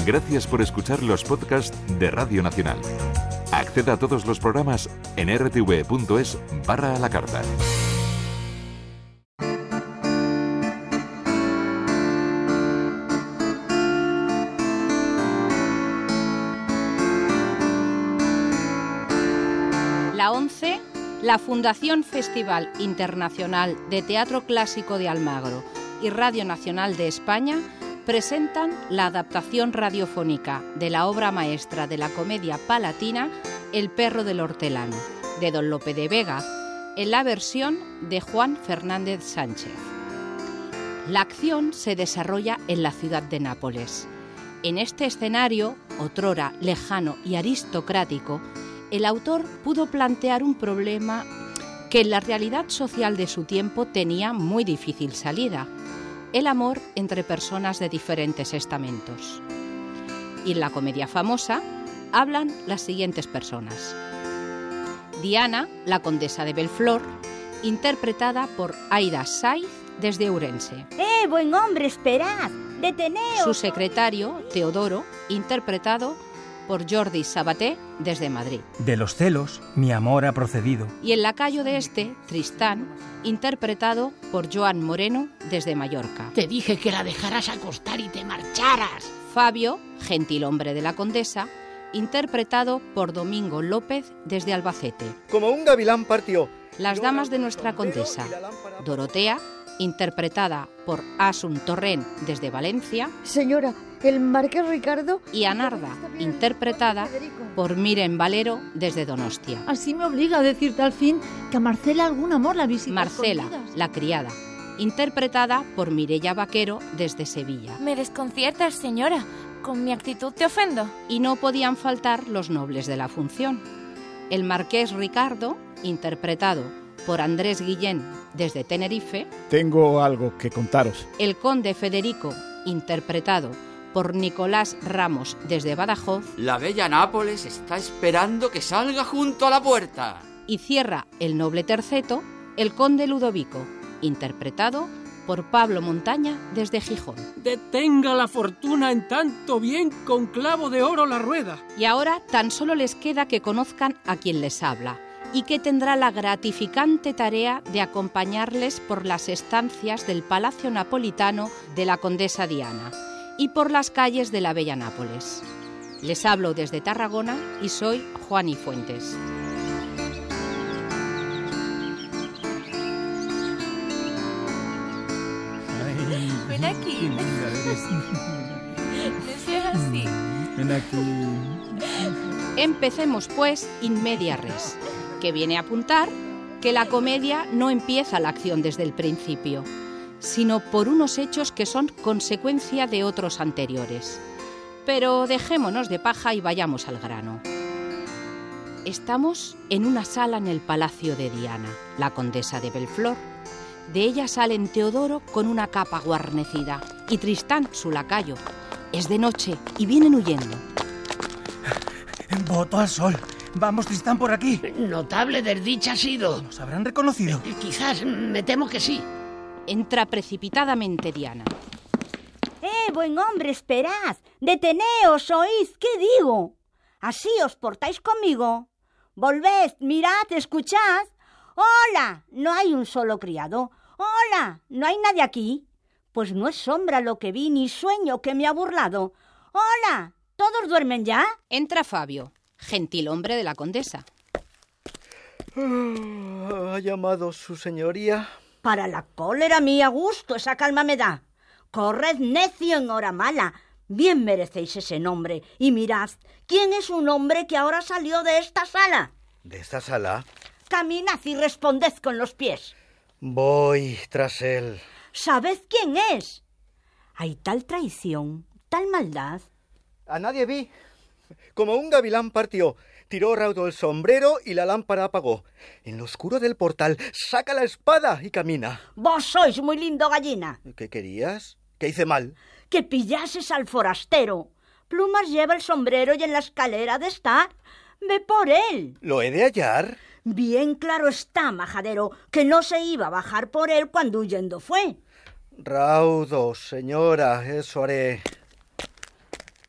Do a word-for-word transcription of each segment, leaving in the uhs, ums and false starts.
Gracias por escuchar los podcasts de Radio Nacional. Acceda a todos los programas en r t v punto es barra a la carta. La ONCE, la Fundación Festival Internacional de Teatro Clásico de Almagro y Radio Nacional de España presentan la adaptación radiofónica de la obra maestra de la comedia palatina El perro del hortelano, de don Lope de Vega, en la versión de Juan Fernández Sánchez. La acción se desarrolla en la ciudad de Nápoles. En este escenario, otrora lejano y aristocrático, el autor pudo plantear un problema que en la realidad social de su tiempo tenía muy difícil salida: el amor entre personas de diferentes estamentos. Y en la comedia famosa hablan las siguientes personas: Diana, la condesa de Belflor, interpretada por Aida Saiz desde Ourense. ¡Eh, buen hombre, esperad! ¡Deteneos! Su secretario, Teodoro, interpretado por Jordi Sabaté desde Madrid. De los celos, mi amor ha procedido. Y el lacayo de este, Tristán, interpretado por Joan Moreno desde Mallorca. Te dije que la dejaras acostar y te marcharas. Fabio, gentilhombre de la condesa, interpretado por Domingo López desde Albacete. Como un gavilán partió. Las damas de nuestra condesa: Dorotea, interpretada por Asun Torrent desde Valencia. Señora, el marqués Ricardo. Y Anarda, interpretada por Miren Valero desde Donostia. Así me obliga a decirte al fin que a Marcela algún amor la visita. Marcela, escondidas. la criada, interpretada por Mireia Vaquero desde Sevilla. Me desconciertas, señora. ¿Con mi actitud te ofendo? Y no podían faltar los nobles de la función. El marqués Ricardo, interpretado por Andrés Guillén desde Tenerife. Tengo algo que contaros. El conde Federico, interpretado por Nicolás Ramos desde Badajoz. La bella Nápoles está esperando que salga junto a la puerta. Y cierra el noble terceto, el conde Ludovico, interpretado por Pablo Montaña desde Gijón. Detenga la fortuna en tanto bien con clavo de oro la rueda. Y ahora tan solo les queda que conozcan a quien les habla y que tendrá la gratificante tarea de acompañarles por las estancias del Palacio Napolitano de la Condesa Diana y por las calles de la bella Nápoles. Les hablo desde Tarragona y soy Juani Fuentes. Ven aquí. No seas así. Ven aquí. Empecemos pues in media res, que viene a apuntar que la comedia no empieza la acción desde el principio, sino por unos hechos que son consecuencia de otros anteriores. Pero dejémonos de paja y vayamos al grano. Estamos en una sala en el palacio de Diana, la condesa de Belflor. De ella salen Teodoro con una capa guarnecida y Tristán, su lacayo. Es de noche y vienen huyendo. Voto al sol. Vamos, Tristán, por aquí. Notable desdicha ha sido. ¿Nos habrán reconocido? Eh, quizás, me temo que sí. Entra precipitadamente Diana. ¡Eh, buen hombre, esperad! ¡Deteneos, oíd! ¿Qué digo? ¿Así os portáis conmigo? Volved, mirad, escuchad. ¡Hola! No hay un solo criado. ¡Hola! ¿No hay nadie aquí? Pues no es sombra lo que vi, ni sueño que me ha burlado. ¡Hola! ¿Todos duermen ya? Entra Fabio, gentilhombre de la condesa. ¿Ha llamado su señoría? Para la cólera mía gusto, esa calma me da. Corred necio en hora mala. Bien merecéis ese nombre. Y mirad, ¿quién es un hombre que ahora salió de esta sala? ¿De esta sala? Caminad y responded con los pies. Voy tras él. ¿Sabed quién es? Hay tal traición, tal maldad. A nadie vi. Como un gavilán partió, tiró raudo el sombrero y la lámpara apagó. En lo oscuro del portal saca la espada y camina. Vos sois muy lindo, gallina. ¿Qué querías? ¿Qué hice mal? Que pillases al forastero. Plumas lleva el sombrero y en la escalera de estar. Ve por él. ¿Lo he de hallar? Bien claro está, majadero, que no se iba a bajar por él cuando huyendo fue. Raudo, señora, eso haré.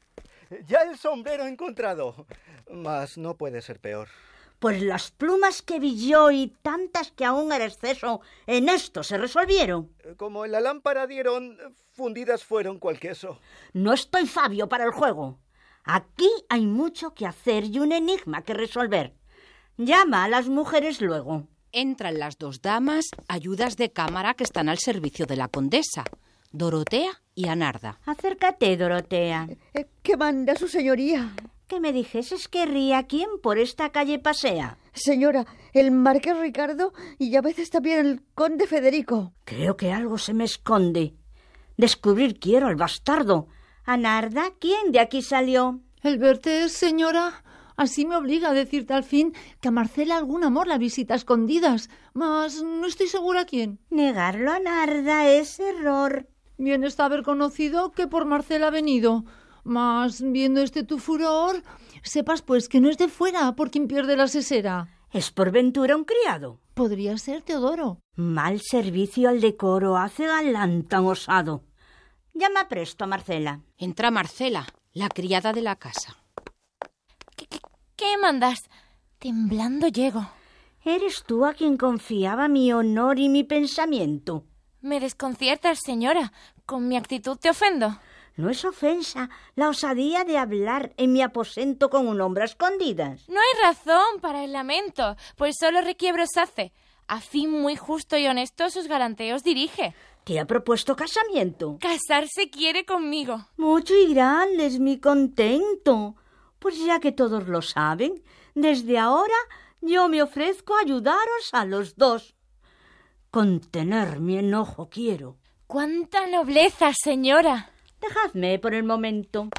Ya el sombrero encontrado. Mas no puede ser peor. Pues las plumas que vi yo y tantas que aún era exceso, en esto se resolvieron. Como en la lámpara dieron, fundidas fueron cual queso. No estoy Fabio para el juego. Aquí hay mucho que hacer y un enigma que resolver. Llama a las mujeres luego. Entran las dos damas, ayudas de cámara que están al servicio de la condesa, Dorotea y Anarda. Acércate, Dorotea. Eh, ¿Qué manda su señoría? Que me dijeses que ría quién por esta calle pasea. Señora, el marqués Ricardo y a veces también el conde Federico. Creo que algo se me esconde. Descubrir quiero al bastardo. Anarda, ¿quién de aquí salió? El verte, señora, así me obliga a decirte al fin que a Marcela algún amor la visita a escondidas, mas no estoy segura quién. Negarlo, Anarda, es error. Bien está haber conocido que por Marcela ha venido. Mas, viendo este tu furor, sepas pues que no es de fuera por quien pierde la sesera. ¿Es por ventura un criado? Podría ser Teodoro. Mal servicio al decoro hace galán tan osado. Llama presto a Marcela. Entra Marcela, la criada de la casa. ¿Qué, qué, qué mandas? Temblando llego. ¿Eres tú a quien confiaba mi honor y mi pensamiento? Me desconciertas, señora. ¿Con mi actitud te ofendo? No es ofensa la osadía de hablar en mi aposento con un hombre a escondidas. No hay razón para el lamento, pues solo requiebros hace. A fin muy justo y honesto sus galanteos dirige. ¿Te ha propuesto casamiento? Casarse quiere conmigo. Mucho y grande es mi contento. Pues ya que todos lo saben, desde ahora yo me ofrezco a ayudaros a los dos. Contener mi enojo quiero. ¡Cuánta nobleza, señora! Dejadme por el momento.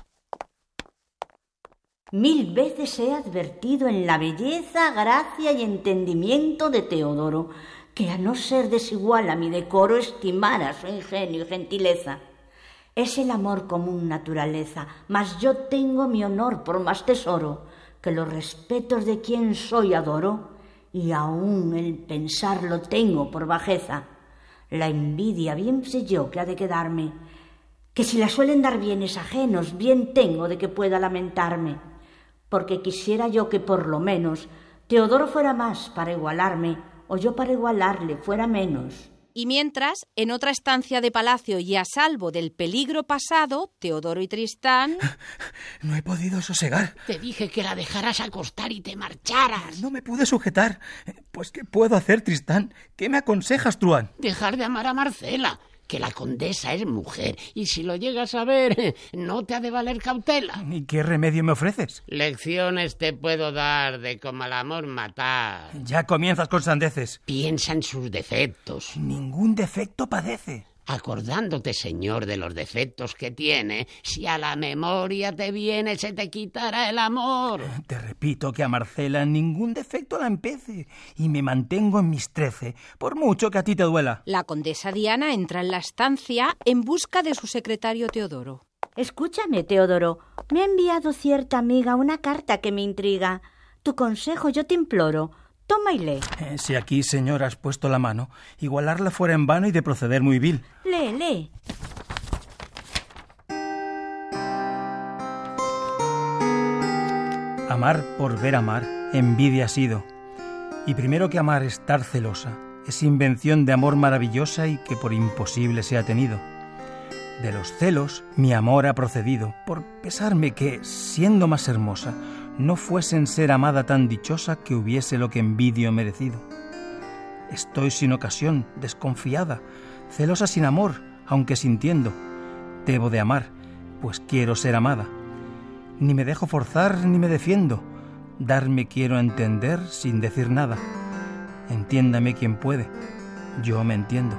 Mil veces he advertido en la belleza, gracia y entendimiento de Teodoro, que a no ser desigual a mi decoro estimara su ingenio y gentileza. Es el amor común naturaleza, mas yo tengo mi honor por más tesoro, que los respetos de quien soy adoro, y aún el pensarlo tengo por bajeza. La envidia bien sé yo que ha de quedarme, que si la suelen dar bienes ajenos, bien tengo de que pueda lamentarme, porque quisiera yo que por lo menos Teodoro fuera más para igualarme, o yo para igualarle fuera menos. Y mientras, en otra estancia de palacio y a salvo del peligro pasado, Teodoro y Tristán... No he podido sosegar. Te dije que la dejaras acostar y te marcharas. No me pude sujetar. Pues, ¿qué puedo hacer, Tristán? ¿Qué me aconsejas, Truán? Dejar de amar a Marcela, que la condesa es mujer, y si lo llegas a ver, no te ha de valer cautela. ¿Y qué remedio me ofreces? Lecciones te puedo dar de cómo al amor matar. Ya comienzas con sandeces. Piensa en sus defectos. Ningún defecto padece. Acordándote, señor, de los defectos que tiene, si a la memoria te viene, se te quitará el amor. Te repito que a Marcela ningún defecto la empece, y me mantengo en mis trece, por mucho que a ti te duela. La condesa Diana entra en la estancia en busca de su secretario Teodoro. Escúchame, Teodoro. Me ha enviado cierta amiga una carta que me intriga. Tu consejo yo te imploro. Toma y lee. Eh, si aquí, señor, has puesto la mano, igualarla fuera en vano y de proceder muy vil. Lee, lee. Amar por ver amar, envidia ha sido. Y primero que amar, estar celosa, es invención de amor maravillosa y que por imposible se ha tenido. De los celos, mi amor ha procedido, por pesarme que, siendo más hermosa, no fuese en ser amada tan dichosa que hubiese lo que envidio merecido. Estoy sin ocasión, desconfiada, celosa sin amor, aunque sintiendo. Debo de amar, pues quiero ser amada. Ni me dejo forzar ni me defiendo, darme quiero a entender sin decir nada. Entiéndame quien puede, yo me entiendo.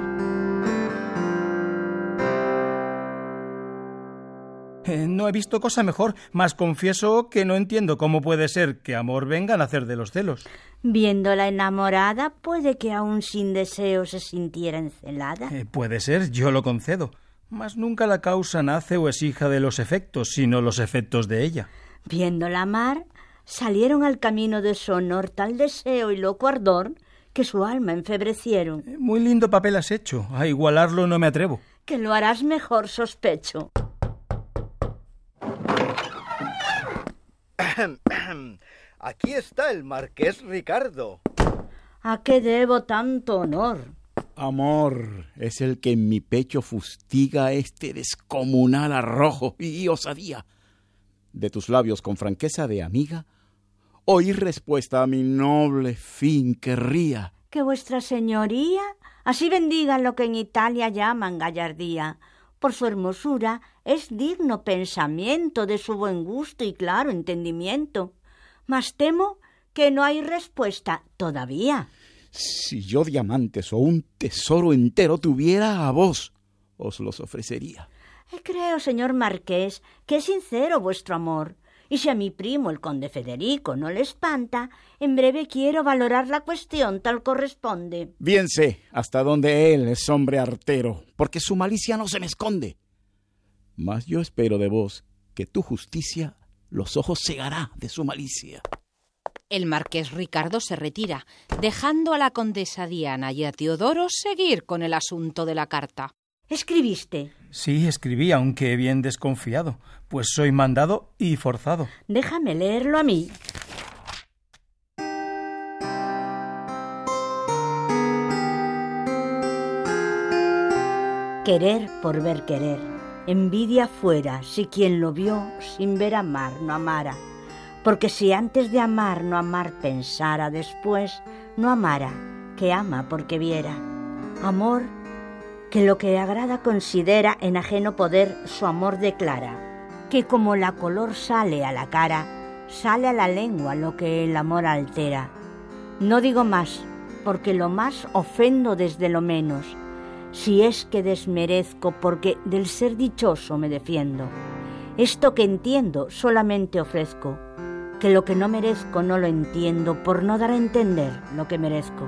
Eh, no he visto cosa mejor, mas confieso que no entiendo cómo puede ser que amor venga a nacer de los celos. Viéndola enamorada, puede que aún sin deseo se sintiera encelada. Eh, puede ser, yo lo concedo, mas nunca la causa nace o es hija de los efectos, sino los efectos de ella. Viéndola amar, salieron al camino de su honor tal deseo y loco ardor que su alma enfebrecieron. Eh, muy lindo papel has hecho, a igualarlo no me atrevo. Que lo harás mejor, sospecho. Aquí está el marqués Ricardo. ¿A qué debo tanto honor? Amor es el que en mi pecho fustiga este descomunal arrojo y osadía. De tus labios con franqueza de amiga, oír respuesta a mi noble fin querría. Que vuestra señoría así bendiga lo que en Italia llaman gallardía. Por su hermosura es digno pensamiento de su buen gusto y claro entendimiento. Mas temo que no hay respuesta todavía. Si yo diamantes o un tesoro entero tuviera, a vos os los ofrecería. Creo, señor marqués, que es sincero vuestro amor. Y si a mi primo, el conde Federico, no le espanta, en breve quiero valorar la cuestión tal corresponde. Bien sé hasta dónde él es hombre artero, porque su malicia no se me esconde. Mas yo espero de vos que tu justicia los ojos cegará de su malicia. El marqués Ricardo se retira, dejando a la condesa Diana y a Teodoro seguir con el asunto de la carta. ¿Escribiste? Sí, escribí, aunque bien desconfiado, pues soy mandado y forzado. Déjame leerlo a mí. Querer por ver querer, envidia fuera si quien lo vio sin ver amar no amara. Porque si antes de amar no amar pensara, después no amara, que ama porque viera. Amor que lo que agrada considera, en ajeno poder su amor declara. Que como la color sale a la cara, sale a la lengua lo que el amor altera. No digo más, porque lo más ofendo desde lo menos, si es que desmerezco porque del ser dichoso me defiendo. Esto que entiendo solamente ofrezco, que lo que no merezco no lo entiendo por no dar a entender lo que merezco.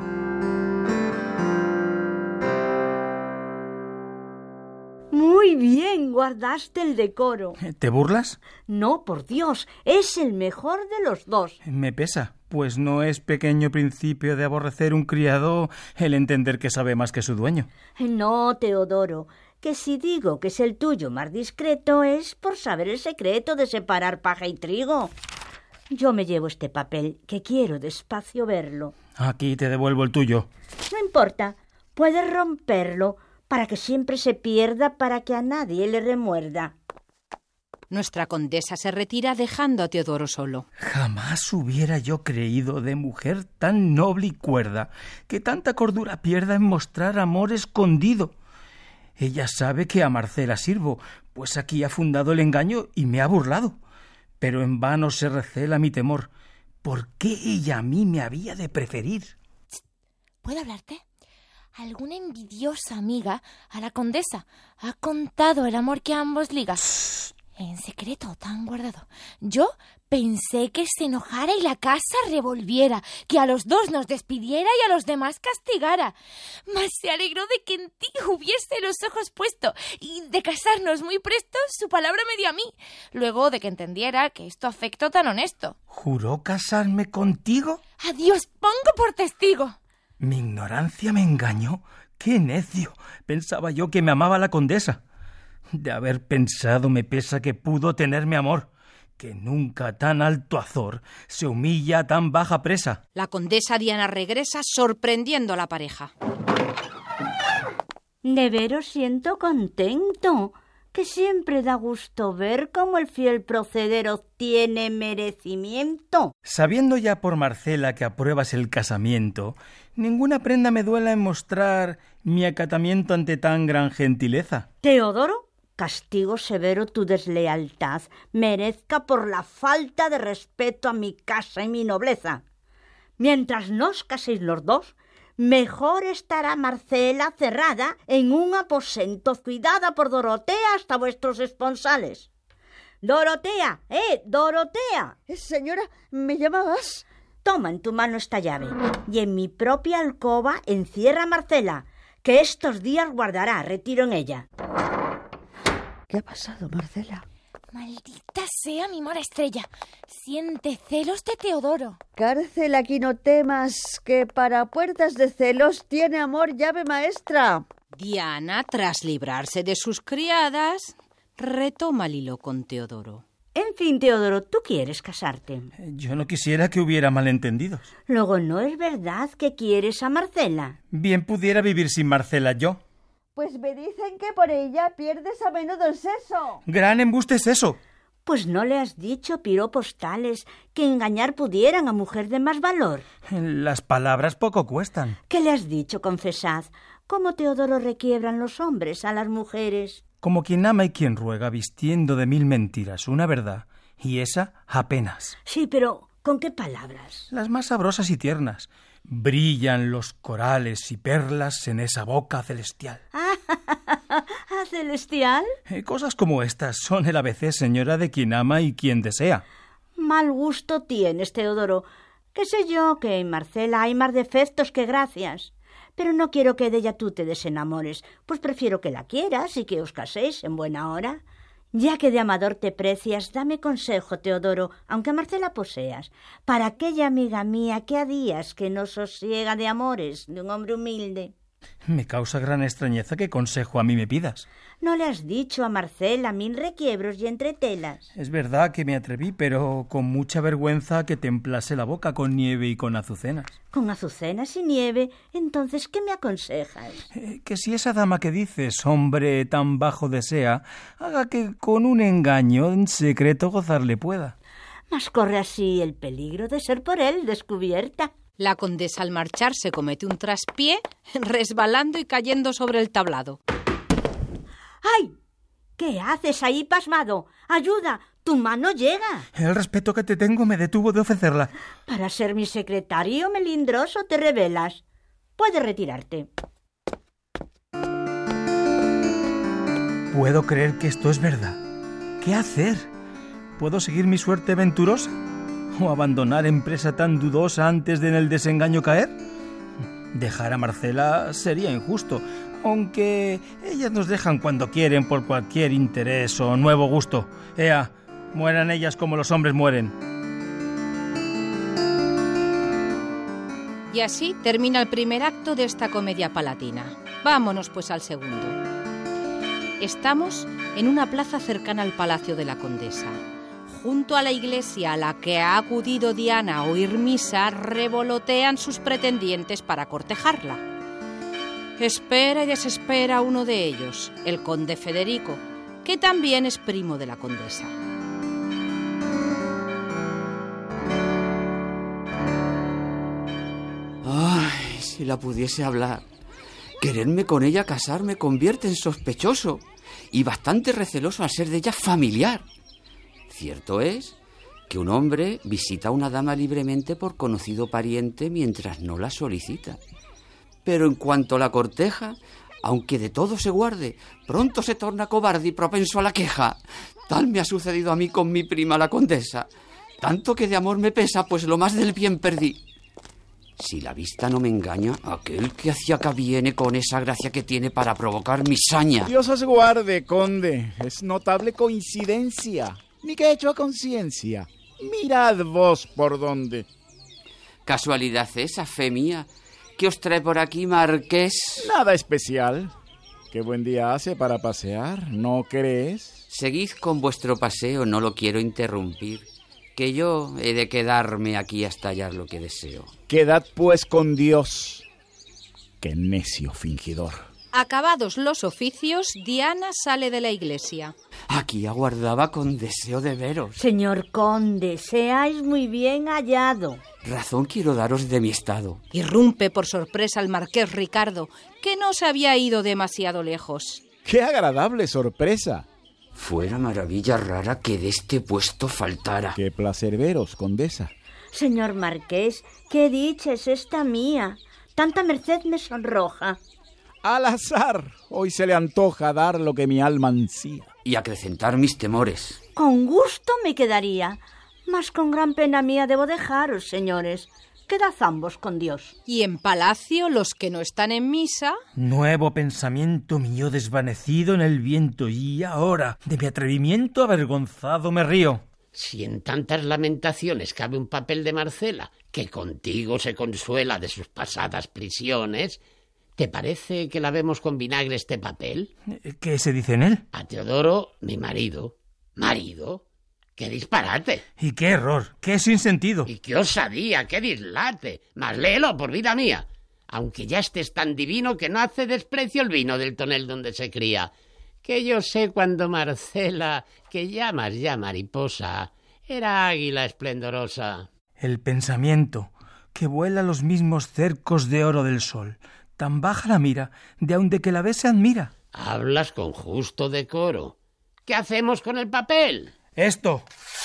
Muy bien, guardaste el decoro. ¿Te burlas? No, por Dios, es el mejor de los dos. Me pesa, pues no es pequeño principio de aborrecer un criado el entender que sabe más que su dueño. No, Teodoro, que si digo que es el tuyo más discreto es por saber el secreto de separar paja y trigo. Yo me llevo este papel, que quiero despacio verlo. Aquí te devuelvo el tuyo. No importa, puedes romperlo para que siempre se pierda, para que a nadie le remuerda. Nuestra condesa se retira dejando a Teodoro solo. Jamás hubiera yo creído de mujer tan noble y cuerda que tanta cordura pierda en mostrar amor escondido. Ella sabe que a Marcela sirvo, pues aquí ha fundado el engaño y me ha burlado. Pero en vano se recela mi temor. ¿Por qué ella a mí me había de preferir? ¿Puedo hablarte? Alguna envidiosa amiga a la condesa ha contado el amor que a ambos liga. En secreto, tan guardado. Yo pensé que se enojara y la casa revolviera, que a los dos nos despidiera y a los demás castigara. Mas se alegró de que en ti hubiese los ojos puesto y de casarnos muy presto su palabra me dio a mí, luego de que entendiera que esto afecto tan honesto. ¿Juró casarme contigo? A Dios pongo por testigo. Mi ignorancia me engañó. ¡Qué necio! Pensaba yo que me amaba la condesa. De haber pensado me pesa que pudo tenerme amor, que nunca tan alto azor se humilla a tan baja presa. La condesa Diana regresa sorprendiendo a la pareja. De veros siento contento, que siempre da gusto ver cómo el fiel proceder obtiene merecimiento. Sabiendo ya por Marcela que apruebas el casamiento, ninguna prenda me duela en mostrar mi acatamiento ante tan gran gentileza. Teodoro, castigo severo tu deslealtad merezca por la falta de respeto a mi casa y mi nobleza. Mientras no os caséis los dos, mejor estará Marcela cerrada en un aposento cuidada por Dorotea hasta vuestros esponsales. ¡Dorotea! ¡Eh, Dorotea! Señora, ¿me llamabas? Toma en tu mano esta llave y en mi propia alcoba encierra a Marcela, que estos días guardará retiro en ella. ¿Qué ha pasado, Marcela? Maldita sea mi mora estrella. Siente celos de Teodoro. Cárcel, aquí no temas, que para puertas de celos tiene amor llave maestra. Diana, tras librarse de sus criadas, retoma el hilo con Teodoro. En En fin, Teodoro, ¿tú quieres casarte? Yo no quisiera que hubiera malentendidos. Luego, ¿no es verdad que quieres a Marcela? Bien pudiera vivir sin Marcela yo. Pues me dicen que por ella pierdes a menudo el seso. Gran embuste es eso. Pues no le has dicho piropos tales que engañar pudieran a mujer de más valor. Las palabras poco cuestan. ¿Qué le has dicho? Confesad. ¿Cómo Teodoro requiebran los hombres a las mujeres? Como quien ama y quien ruega, vistiendo de mil mentiras una verdad, y esa apenas. Sí, pero ¿con qué palabras? Las más sabrosas y tiernas. Brillan los corales y perlas en esa boca celestial. ¿Ah, celestial? Eh, cosas como estas son el A B C, señora, de quien ama y quien desea. Mal gusto tienes, Teodoro. Qué sé yo, que en Marcela hay más defectos que gracias. Pero no quiero que de ella tú te desenamores, pues prefiero que la quieras y que os caséis en buena hora. Ya que de amador te precias, dame consejo, Teodoro, aunque Marcela poseas, para aquella amiga mía que a días que no sosiega de amores de un hombre humilde. Me causa gran extrañeza qué consejo a mí me pidas. ¿No le has dicho a Marcela mil requiebros y entretelas? Es verdad que me atreví, pero con mucha vergüenza que templase la boca con nieve y con azucenas. ¿Con azucenas y nieve? Entonces, ¿qué me aconsejas? Eh, que si esa dama que dices, hombre tan bajo desea, haga que con un engaño en secreto gozarle pueda. Mas corre así el peligro de ser por él descubierta. La condesa al marcharse comete un traspié, resbalando y cayendo sobre el tablado. ¡Ay! ¿Qué haces ahí pasmado? ¡Ayuda! ¡Tu mano llega! El respeto que te tengo me detuvo de ofrecerla. Para ser mi secretario melindroso te rebelas. Puedes retirarte. Puedo creer que esto es verdad. ¿Qué hacer? ¿Puedo seguir mi suerte venturosa? ¿O abandonar empresa tan dudosa antes de en el desengaño caer? Dejar a Marcela sería injusto, aunque ellas nos dejan cuando quieren por cualquier interés o nuevo gusto. Ea, mueran ellas como los hombres mueren. Y así termina el primer acto de esta comedia palatina. Vámonos pues al segundo. Estamos en una plaza cercana al palacio de la condesa. Junto a la iglesia a la que ha acudido Diana a oír misa, revolotean sus pretendientes para cortejarla. Espera y desespera uno de ellos, el conde Federico, que también es primo de la condesa. Ay, si la pudiese hablar. Quererme con ella casar me convierte en sospechoso y bastante receloso al ser de ella familiar. Cierto es que un hombre visita a una dama libremente por conocido pariente mientras no la solicita. Pero en cuanto la corteja, aunque de todo se guarde, pronto se torna cobarde y propenso a la queja. Tal me ha sucedido a mí con mi prima la condesa. Tanto que de amor me pesa, pues lo más del bien perdí. Si la vista no me engaña, aquel que hacia acá viene con esa gracia que tiene para provocar mi saña. Dios os guarde, conde. Es notable coincidencia. Ni que he hecho a conciencia. Mirad vos por dónde. Casualidad esa, fe mía, que os trae por aquí, marqués. Nada especial. Qué buen día hace para pasear, ¿no crees? Seguid con vuestro paseo, no lo quiero interrumpir, que yo he de quedarme aquí hasta hallar lo que deseo. Quedad pues con Dios. Qué necio fingidor. Acabados los oficios, Diana sale de la iglesia. Aquí aguardaba con deseo de veros. Señor conde, seáis muy bien hallado. Razón quiero daros de mi estado. Irrumpe por sorpresa el marqués Ricardo, que no se había ido demasiado lejos. ¡Qué agradable sorpresa! Fuera maravilla rara que de este puesto faltara. ¡Qué placer veros, condesa! Señor marqués, qué dicha es esta mía. Tanta merced me sonroja. Al azar, hoy se le antoja dar lo que mi alma ansía. Y acrecentar mis temores. Con gusto me quedaría, mas con gran pena mía debo dejaros, señores. Quedad ambos con Dios. Y en palacio, los que no están en misa... Nuevo pensamiento mío desvanecido en el viento, y ahora, de mi atrevimiento avergonzado, me río. Si en tantas lamentaciones cabe un papel de Marcela, que contigo se consuela de sus pasadas prisiones... ¿Te parece que lavemos con vinagre este papel? ¿Qué se dice en él? A Teodoro, mi marido, marido, ¡Qué disparate! Y qué error, qué sinsentido. Y qué osadía, qué dislate. Mas léelo, por vida mía. Aunque ya estés tan divino que no hace desprecio el vino del tonel donde se cría. Que yo sé cuando Marcela, que llamas ya mariposa, era águila esplendorosa. El pensamiento, que vuela los mismos cercos de oro del sol, tan baja la mira, de aun de que la ve se admira. Hablas con justo decoro. ¿Qué hacemos con el papel? Esto.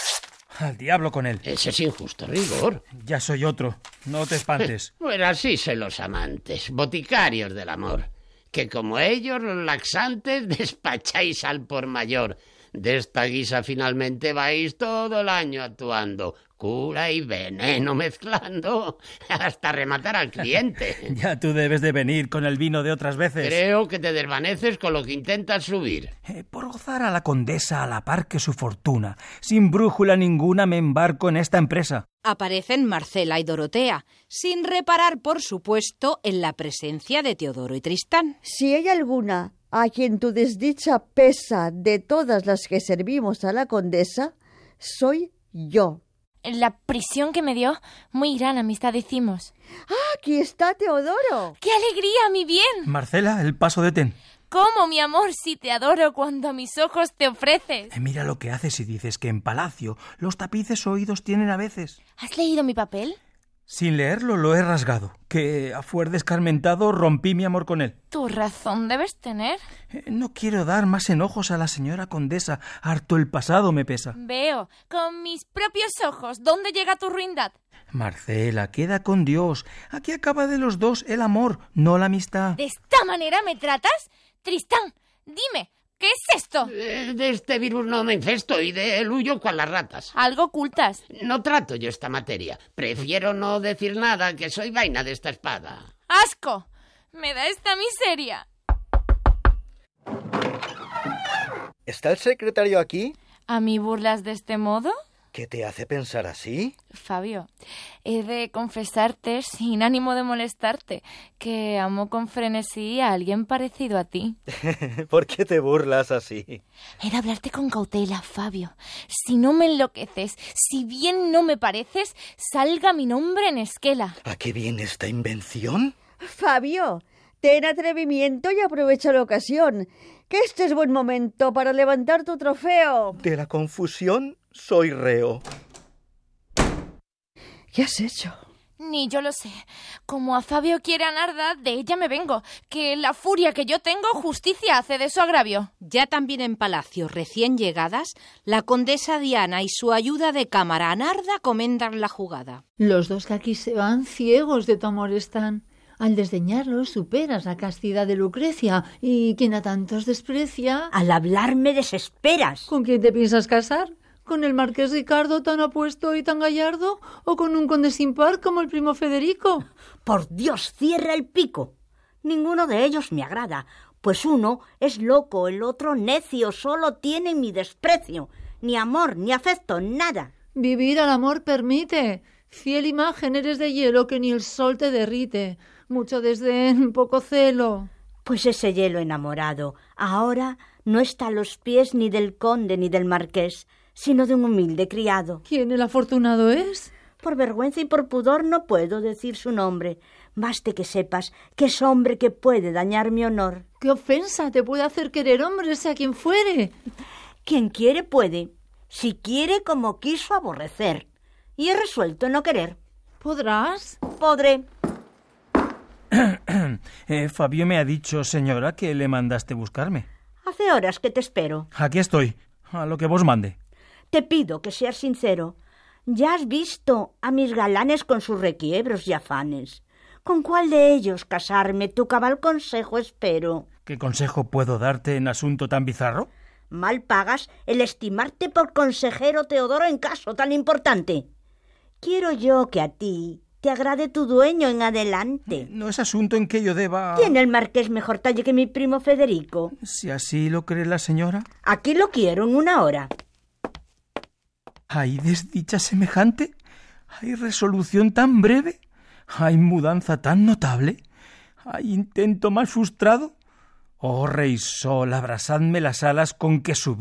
Al diablo con él. Ese es injusto rigor. Ya soy otro. No te espantes. Pues así son los amantes, boticarios del amor, que como ellos, los laxantes, despacháis al por mayor. De esta guisa finalmente vais todo el año actuando, cura y veneno mezclando, hasta rematar al cliente. Ya tú debes de venir con el vino de otras veces. Creo que te desvaneces con lo que intentas subir. Eh, por gozar a la condesa a la par que su fortuna, sin brújula ninguna me embarco en esta empresa. Aparecen Marcela y Dorotea, sin reparar, por supuesto, en la presencia de Teodoro y Tristán. Si hay alguna a quien tu desdicha pesa de todas las que servimos a la condesa, soy yo. La prisión que me dio, muy gran amistad hicimos. ¡Ah, aquí está Teodoro! ¡Qué alegría, mi bien! Marcela, el paso de ten. ¿Cómo, mi amor, si te adoro cuando a mis ojos te ofreces? Eh, mira lo que haces y dices que en palacio los tapices oídos tienen a veces. ¿Has leído mi papel? Sin leerlo lo he rasgado, que a fuer descarmentado rompí mi amor con él. Tu razón debes tener. Eh, no quiero dar más enojos a la señora condesa, harto el pasado me pesa. Veo, con mis propios ojos, ¿dónde llega tu ruindad? Marcela, queda con Dios. Aquí acaba de los dos el amor, no la amistad. ¿De esta manera me tratas? Tristán, dime, ¿qué es esto? De, de este virus no me infesto y de él huyo cual las ratas. Algo ocultas. No trato yo esta materia. Prefiero no decir nada, que soy vaina de esta espada. ¡Asco! Me da esta miseria. ¿Está el secretario aquí? ¿A mí burlas de este modo? ¿Qué te hace pensar así? Fabio, he de confesarte, sin ánimo de molestarte, que amo con frenesí a alguien parecido a ti. ¿Por qué te burlas así? He de hablarte con cautela, Fabio. Si no me enloqueces, si bien no me pareces, salga mi nombre en esquela. ¿A qué viene esta invención? Fabio, ten atrevimiento y aprovecha la ocasión, que este es buen momento para levantar tu trofeo. De la confusión soy reo. ¿Qué has hecho? Ni yo lo sé. Como a Fabio quiere a Narda, de ella me vengo, que la furia que yo tengo justicia hace de su agravio. Ya también en palacio, recién llegadas, la condesa Diana y su ayuda de cámara a Narda comendan la jugada. Los dos que aquí se van ciegos de tu amor están. Al desdeñarlos superas la castidad de Lucrecia, y quien a tantos desprecia... Al hablarme desesperas. ¿Con quién te piensas casar? ¿Con el marqués Ricardo tan apuesto y tan gallardo? ¿O con un conde sin par como el primo Federico? Por Dios, cierra el pico. Ninguno de ellos me agrada, pues uno es loco, el otro necio, solo tienen mi desprecio. Ni amor, ni afecto, nada. Vivir al amor permite. Fiel imagen eres de hielo que ni el sol te derrite. Mucho desdén, poco celo. Pues ese hielo enamorado ahora no está a los pies ni del conde ni del marqués, sino de un humilde criado. ¿Quién el afortunado es? Por vergüenza y por pudor no puedo decir su nombre. Baste que sepas que es hombre que puede dañar mi honor. ¡Qué ofensa te puede hacer querer hombre, sea quien fuere! Quien quiere puede, si quiere como quiso aborrecer. Y he resuelto no querer. ¿Podrás? Podré. eh, Fabio me ha dicho, señora, que le mandaste buscarme. Hace horas que te espero. Aquí estoy, a lo que vos mande. Te pido que seas sincero. Ya has visto a mis galanes con sus requiebros y afanes. ¿Con cuál de ellos casarme? Tu cabal consejo espero. ¿Qué consejo puedo darte en asunto tan bizarro? Mal pagas el estimarte por consejero, Teodoro, en caso tan importante. Quiero yo que a ti te agrade tu dueño en adelante. No es asunto en que yo deba... ¿Tiene el marqués mejor talle que mi primo Federico? Si así lo cree la señora. Aquí lo quiero en una hora. ¿Hay desdicha semejante? ¿Hay resolución tan breve? ¿Hay mudanza tan notable? ¿Hay intento más frustrado? Oh, rey sol, abrasadme las alas con que subí,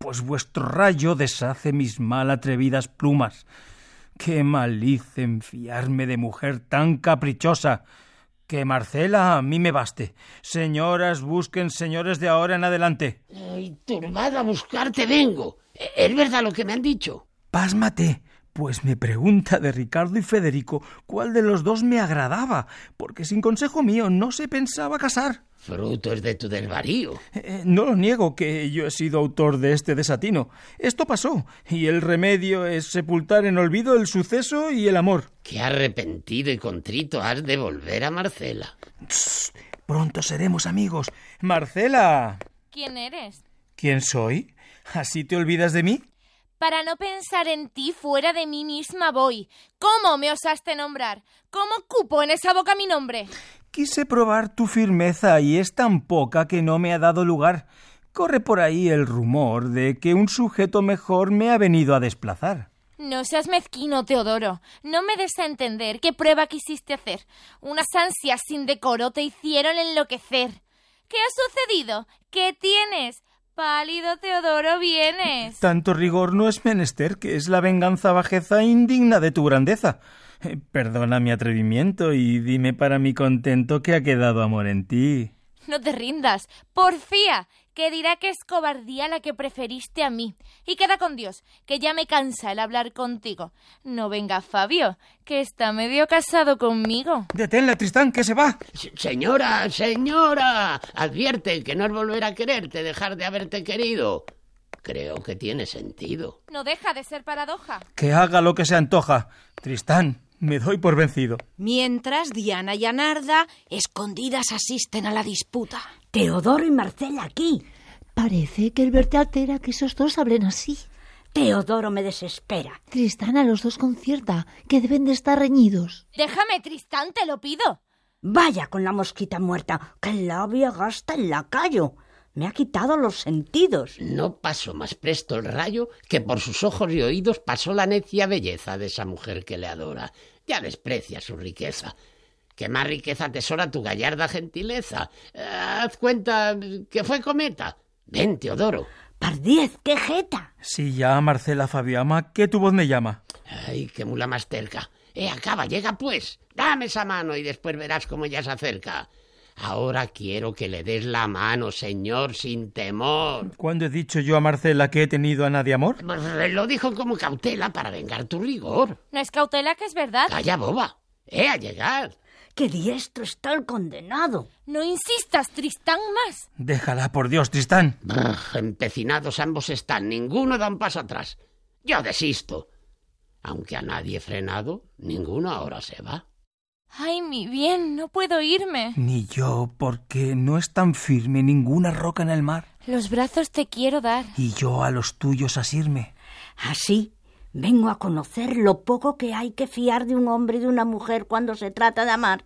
pues vuestro rayo deshace mis mal atrevidas plumas. Qué mal hice en fiarme de mujer tan caprichosa. Que Marcela a mí me baste. Señoras, busquen señores de ahora en adelante. Ay, turbado a buscarte vengo. ¿Es verdad lo que me han dicho? Pásmate, pues me pregunta de Ricardo y Federico cuál de los dos me agradaba, porque sin consejo mío no se pensaba casar. Fruto es de tu desvarío. Eh, no lo niego que yo he sido autor de este desatino. Esto pasó, y el remedio es sepultar en olvido el suceso y el amor. Qué arrepentido y contrito has de volver a Marcela. Psst, pronto seremos amigos. Marcela. ¿Quién eres? ¿Quién soy? ¿Así te olvidas de mí? Para no pensar en ti, fuera de mí misma voy. ¿Cómo me osaste nombrar? ¿Cómo cupo en esa boca mi nombre? Quise probar tu firmeza y es tan poca que no me ha dado lugar. Corre por ahí el rumor de que un sujeto mejor me ha venido a desplazar. No seas mezquino, Teodoro. No me des a entender qué prueba quisiste hacer. Unas ansias sin decoro te hicieron enloquecer. ¿Qué ha sucedido? ¿Qué tienes? Pálido, Teodoro, vienes. Tanto rigor no es menester, que es la venganza bajeza indigna de tu grandeza. Eh, perdona mi atrevimiento y dime para mi contento que ha quedado amor en ti. No te rindas, porfía, que dirá que es cobardía la que preferiste a mí. Y queda con Dios, que ya me cansa el hablar contigo. No venga Fabio, que está medio casado conmigo. Deténla, Tristán, que se va. Señora, señora, advierte que no es volver a quererte, dejar de haberte querido. Creo que tiene sentido. No deja de ser paradoja. Que haga lo que se antoja. Tristán, me doy por vencido. Mientras Diana y Anarda, escondidas, asisten a la disputa. Teodoro y Marcela aquí. Parece que el verte altera que esos dos hablen así. Teodoro me desespera. Tristán a los dos concierta, que deben de estar reñidos. Déjame, Tristán, te lo pido. Vaya con la mosquita muerta, que labia gasta el lacayo. Me ha quitado los sentidos. No pasó más presto el rayo que por sus ojos y oídos pasó la necia belleza de esa mujer que le adora. Ya desprecia su riqueza. ¿Qué más riqueza atesora tu gallarda gentileza? Eh, haz cuenta que fue cometa. Ven, Teodoro. Pardiez, qué jeta. Si ya Marcela Fabiama, ¿qué tu voz me llama? Ay, qué mula más terca. Eh, acaba, llega pues. Dame esa mano y después verás cómo ella se acerca. Ahora quiero que le des la mano, señor, sin temor. ¿Cuándo he dicho yo a Marcela que he tenido a nadie amor? Pues lo dijo como cautela para vengar tu rigor. No es cautela, que es verdad. Calla, boba. Eh, a llegar. ¡Qué diestro está el condenado! No insistas, Tristán, más. Déjala, por Dios, Tristán. Brr, empecinados ambos están, ninguno da un paso atrás. Yo desisto. Aunque a nadie he frenado, ninguno ahora se va. Ay, mi bien, no puedo irme. Ni yo, porque no es tan firme ninguna roca en el mar. Los brazos te quiero dar. Y yo a los tuyos asirme. Así vengo a conocer lo poco que hay que fiar de un hombre y de una mujer cuando se trata de amar.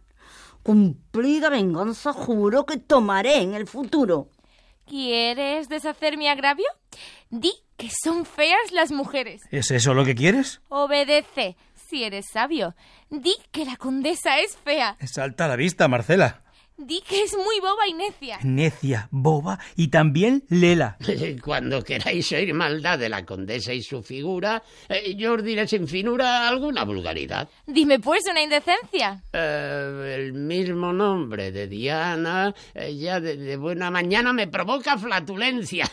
Cumplida venganza juro que tomaré en el futuro. ¿Quieres deshacer mi agravio? Di que son feas las mujeres. ¿Es eso lo que quieres? Obedece. Si eres sabio, di que la condesa es fea. Salta a la vista, Marcela. Di que es muy boba y necia. Necia, boba y también lela. Cuando queráis oír maldad de la condesa y su figura, eh, yo os diré sin finura alguna vulgaridad. Dime pues una indecencia. Eh, el mismo nombre de Diana, eh, ya de, de buena mañana me provoca flatulencia.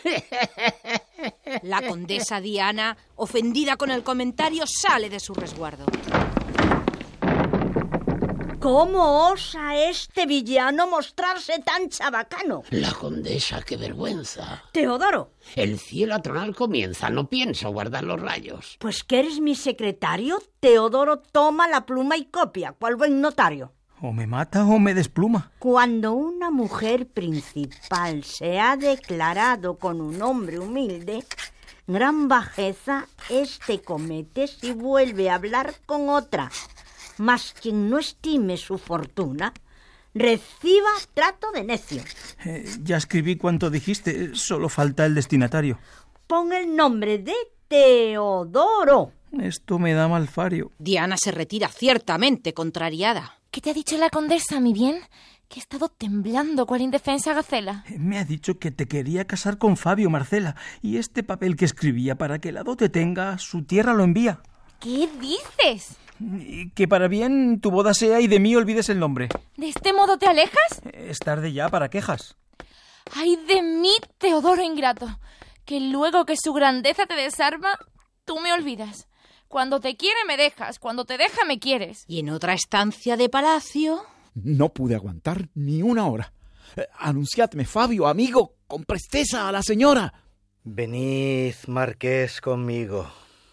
La condesa Diana, ofendida con el comentario, sale de su resguardo. ¿Cómo osa este villano mostrarse tan chabacano? La condesa, qué vergüenza. Teodoro. El cielo a tronar comienza, no pienso guardar los rayos. Pues que eres mi secretario, Teodoro toma la pluma y copia, cual buen notario. O me mata o me despluma. Cuando una mujer principal se ha declarado con un hombre humilde, gran bajeza este comete si vuelve a hablar con otra. Mas quien no estime su fortuna, reciba trato de necio. Eh, ya escribí cuanto dijiste, solo falta el destinatario. Pon el nombre de Teodoro. Esto me da malfario. Diana se retira ciertamente contrariada. ¿Qué te ha dicho la condesa, mi bien? que he estado temblando cual indefensa gacela. Me ha dicho que te quería casar con Fabio, Marcela, y este papel que escribía para que la dote tenga, su tierra lo envía. ¿Qué dices? Y que para bien tu boda sea y de mí olvides el nombre. ¿De este modo te alejas? Es tarde ya para quejas. ¡Ay de mí, Teodoro ingrato! Que luego que su grandeza te desarma, tú me olvidas. Cuando te quiere me dejas, cuando te deja me quieres. ¿Y en otra estancia de palacio? No pude aguantar ni una hora. Eh, anunciadme, Fabio, amigo, con presteza a la señora. Venid, marqués, conmigo.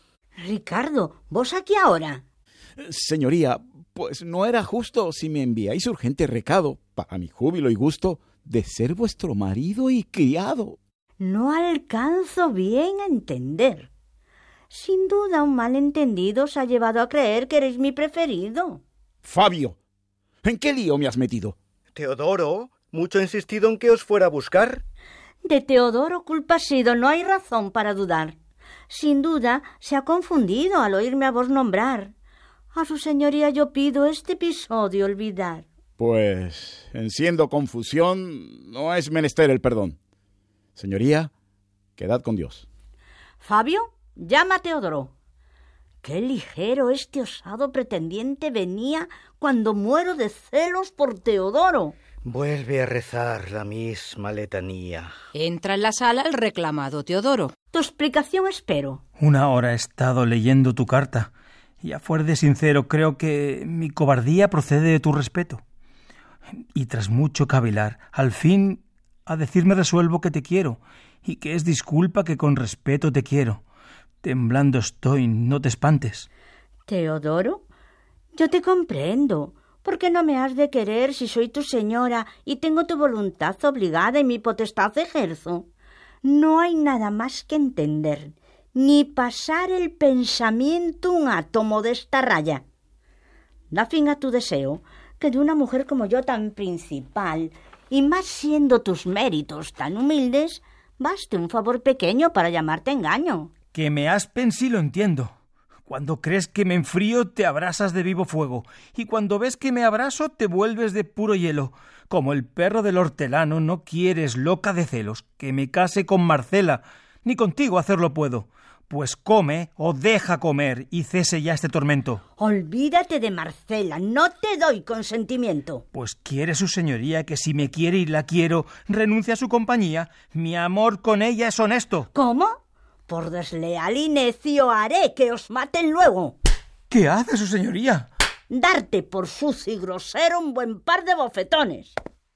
Ricardo, ¿vos aquí ahora? Eh, señoría, pues no era justo si me enviáis urgente recado, para mi júbilo y gusto, de ser vuestro marido y criado. No alcanzo bien a entender. Sin duda un malentendido os ha llevado a creer que eres mi preferido. Fabio, ¿en qué lío me has metido? Teodoro, mucho he insistido en que os fuera a buscar. De Teodoro culpa ha sido, no hay razón para dudar. Sin duda se ha confundido al oírme a vos nombrar. A su señoría yo pido este episodio olvidar. Pues, en siendo confusión, no es menester el perdón. Señoría, quedad con Dios. Fabio, llama a Teodoro. Qué ligero este osado pretendiente venía cuando muero de celos por Teodoro. Vuelve a rezar la misma letanía. Entra en la sala el reclamado Teodoro. Tu explicación espero. Una hora he estado leyendo tu carta, y a fuer de sincero creo que mi cobardía procede de tu respeto. Y tras mucho cavilar, al fin a decirme resuelvo que te quiero, y que es disculpa que con respeto te quiero. Temblando estoy, no te espantes. Teodoro, yo te comprendo. ¿Por qué no me has de querer si soy tu señora y tengo tu voluntad obligada y mi potestad ejerzo? No hay nada más que entender, ni pasar el pensamiento un átomo de esta raya. Da fin a tu deseo, que de una mujer como yo tan principal, y más siendo tus méritos tan humildes, baste un favor pequeño para llamarte engaño. Que me aspen sí lo entiendo. Cuando crees que me enfrío, te abrasas de vivo fuego, y cuando ves que me abraso, te vuelves de puro hielo. Como el perro del hortelano, no quieres, loca de celos, que me case con Marcela, ni contigo hacerlo puedo. Pues come o deja comer y cese ya este tormento. Olvídate de Marcela, no te doy consentimiento. Pues quiere su señoría que si me quiere y la quiero, renuncie a su compañía. Mi amor con ella es honesto. ¿Cómo? Por desleal y necio haré que os maten luego. ¿Qué hace su señoría? Darte por sucio y grosero un buen par de bofetones.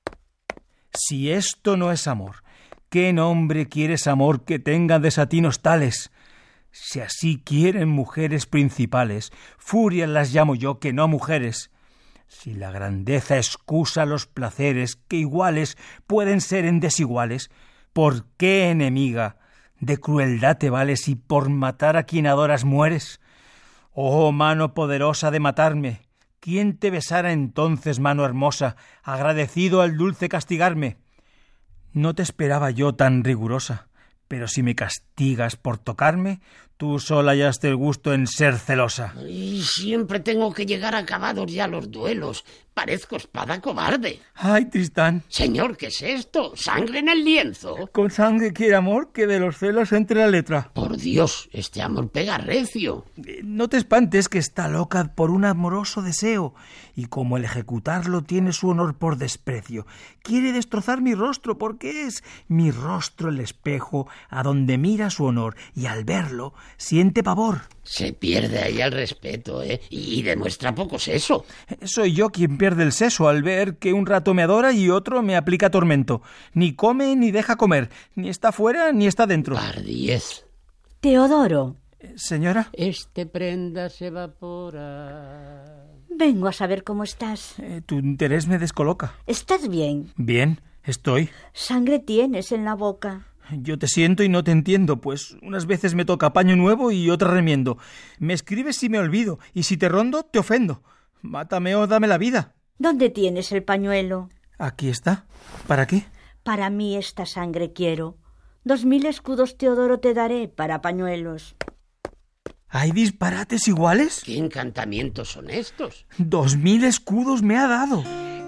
Si esto no es amor, ¿qué nombre quieres amor que tenga desatinos tales? Si así quieren mujeres principales, furias las llamo yo que no mujeres. Si la grandeza excusa los placeres que iguales pueden ser en desiguales, ¿por qué, enemiga, de crueldad te vales y por matar a quien adoras mueres? Oh, mano poderosa de matarme, ¿quién te besara entonces, mano hermosa, agradecido al dulce castigarme? No te esperaba yo tan rigurosa, pero si me castigas por tocarme, tú sola hallaste el gusto en ser celosa. Y siempre tengo que llegar acabados ya los duelos. Parezco espada cobarde. ¡Ay, Tristán! Señor, ¿qué es esto? ¿Sangre en el lienzo? Con sangre quiere amor que de los celos entre la letra. Por Dios, este amor pega recio. No te espantes que está loca por un amoroso deseo, y como el ejecutarlo tiene su honor por desprecio, quiere destrozar mi rostro porque es mi rostro el espejo a donde mira su honor, y al verlo siente pavor. Se pierde ahí el respeto, ¿eh? Y demuestra poco seso. Soy yo quien pierde el seso al ver que un rato me adora y otro me aplica tormento. Ni come ni deja comer, ni está fuera ni está dentro. Pardiez. Teodoro. ¿Señora? Este prenda se evapora. Vengo a saber cómo estás. Eh, tu interés me descoloca. ¿Estás bien? Bien, estoy. Sangre tienes en la boca. Yo te siento y no te entiendo, pues unas veces me toca paño nuevo y otras remiendo. Me escribes si me olvido, y si te rondo, te ofendo. Mátame o dame la vida. ¿Dónde tienes el pañuelo? Aquí está. ¿Para qué? Para mí esta sangre quiero. Dos mil escudos, Teodoro, te daré para pañuelos. ¿Hay disparates iguales? ¿Qué encantamientos son estos? Dos mil escudos me ha dado.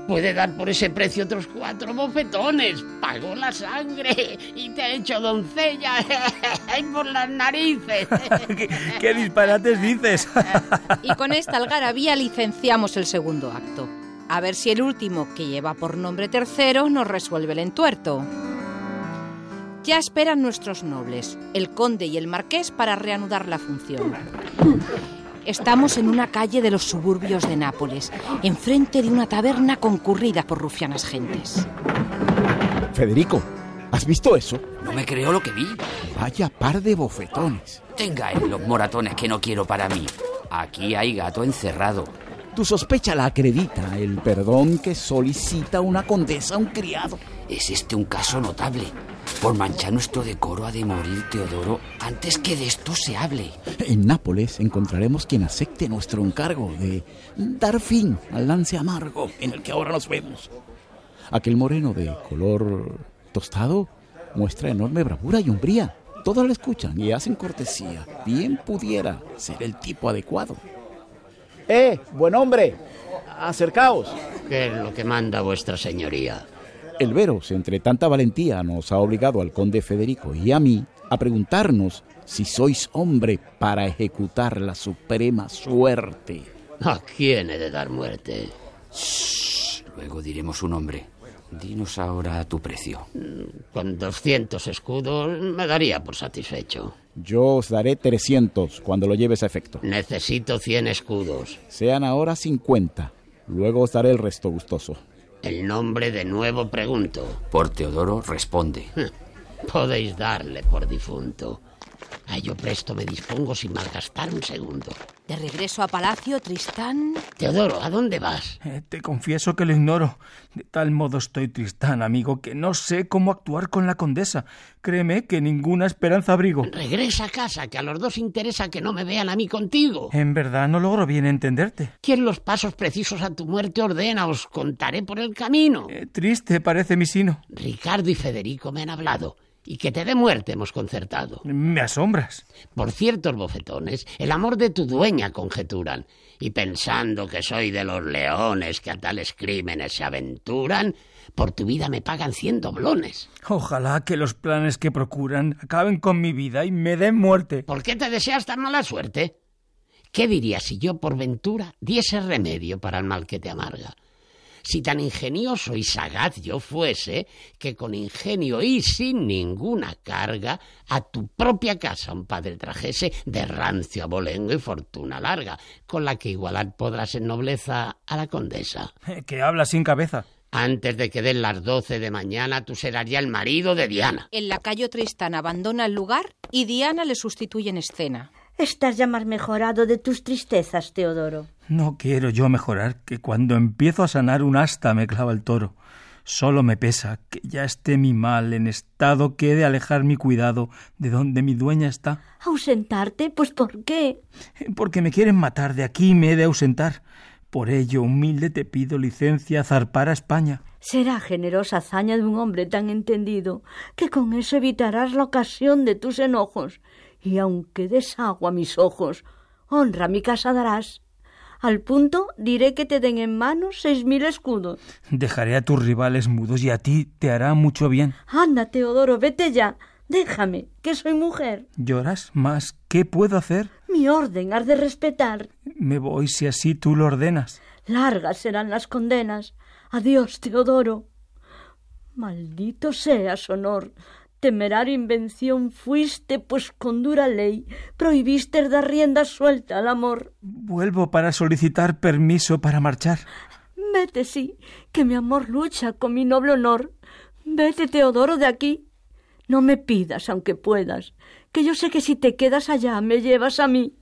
puede dar por ese precio otros cuatro bofetones. Pagó la sangre y te ha hecho doncella por las narices. ¿Qué, qué disparates dices? Y con esta algarabía licenciamos el segundo acto. A ver si el último, que lleva por nombre tercero, nos resuelve el entuerto. Ya esperan nuestros nobles, el conde y el marqués, para reanudar la función. Estamos en una calle de los suburbios de Nápoles, enfrente de una taberna concurrida por rufianas gentes. Federico, ¿has visto eso? No me creo lo que vi. Vaya par de bofetones. Tenga ahí los moratones que no quiero para mí. Aquí hay gato encerrado. Tu sospecha la acredita el perdón que solicita una condesa a un criado. Es este un caso notable. Por manchar nuestro decoro ha de morir Teodoro antes que de esto se hable. En Nápoles encontraremos quien acepte nuestro encargo de dar fin al lance amargo en el que ahora nos vemos. Aquel moreno de color tostado muestra enorme bravura y hombría. Todos le escuchan y hacen cortesía. Bien pudiera ser el tipo adecuado. ¡Eh, buen hombre! ¡Acercaos! ¿Qué es lo que manda vuestra señoría? El veros entre tanta valentía nos ha obligado al conde Federico y a mí a preguntarnos si sois hombre para ejecutar la suprema suerte. ¿A quién he de dar muerte? Shh, luego diremos su nombre. Dinos ahora tu precio. Con doscientos escudos me daría por satisfecho. Yo os daré trescientos cuando lo lleves a efecto. Necesito cien escudos. Sean ahora cincuenta. Luego os daré el resto gustoso. El nombre de nuevo pregunto. Por Teodoro responde. Podéis darle por difunto. A ello presto me dispongo sin malgastar un segundo. De regreso a palacio, Tristán... Teodoro, ¿a dónde vas? Eh, te confieso que lo ignoro. De tal modo estoy, Tristán, amigo, que no sé cómo actuar con la condesa. Créeme que ninguna esperanza abrigo. Regresa a casa, que a los dos interesa que no me vean a mí contigo. En verdad no logro bien entenderte. ¿Quién los pasos precisos a tu muerte ordena? Os contaré por el camino. Eh, triste parece mi sino. Ricardo y Federico me han hablado. Y que te dé muerte hemos concertado. Me asombras. Por ciertos bofetones, el amor de tu dueña conjeturan. Y pensando que soy de los leones que a tales crímenes se aventuran, por tu vida me pagan cien doblones. Ojalá que los planes que procuran acaben con mi vida y me den muerte. ¿Por qué te deseas tan mala suerte? ¿Qué dirías si yo por ventura diese remedio para el mal que te amarga? Si tan ingenioso y sagaz yo fuese, que con ingenio y sin ninguna carga a tu propia casa un padre trajese de rancio abolengo y fortuna larga, con la que igualar podrás en nobleza a la condesa. Que habla sin cabeza. Antes de que den las doce de mañana, tú serás ya el marido de Diana. El lacayo Tristán abandona el lugar y Diana le sustituye en escena. Estás ya más mejorado de tus tristezas, Teodoro. No quiero yo mejorar, que cuando empiezo a sanar un asta me clava el toro. Solo me pesa que ya esté mi mal en estado que he de alejar mi cuidado de donde mi dueña está. ¿Ausentarte? Pues ¿por qué? Porque me quieren matar, de aquí me he de ausentar. Por ello, humilde, te pido licencia a zarpar a España. Será generosa hazaña de un hombre tan entendido que con eso evitarás la ocasión de tus enojos. Y aunque des agua a mis ojos, honra a mi casa darás. Al punto diré que te den en manos seis mil escudos. Dejaré a tus rivales mudos y a ti te hará mucho bien. Anda, Teodoro, vete ya. Déjame, que soy mujer. ¿Lloras? ¿Más qué puedo hacer? Mi orden has de respetar. Me voy si así tú lo ordenas. Largas serán las condenas. Adiós, Teodoro. Maldito seas, honor. Temeraria invención fuiste, pues con dura ley prohibiste dar rienda suelta al amor. Vuelvo para solicitar permiso para marchar. Vete, sí, que mi amor lucha con mi noble honor. Vete, Teodoro, de aquí. No me pidas, aunque puedas, que yo sé que si te quedas allá me llevas a mí.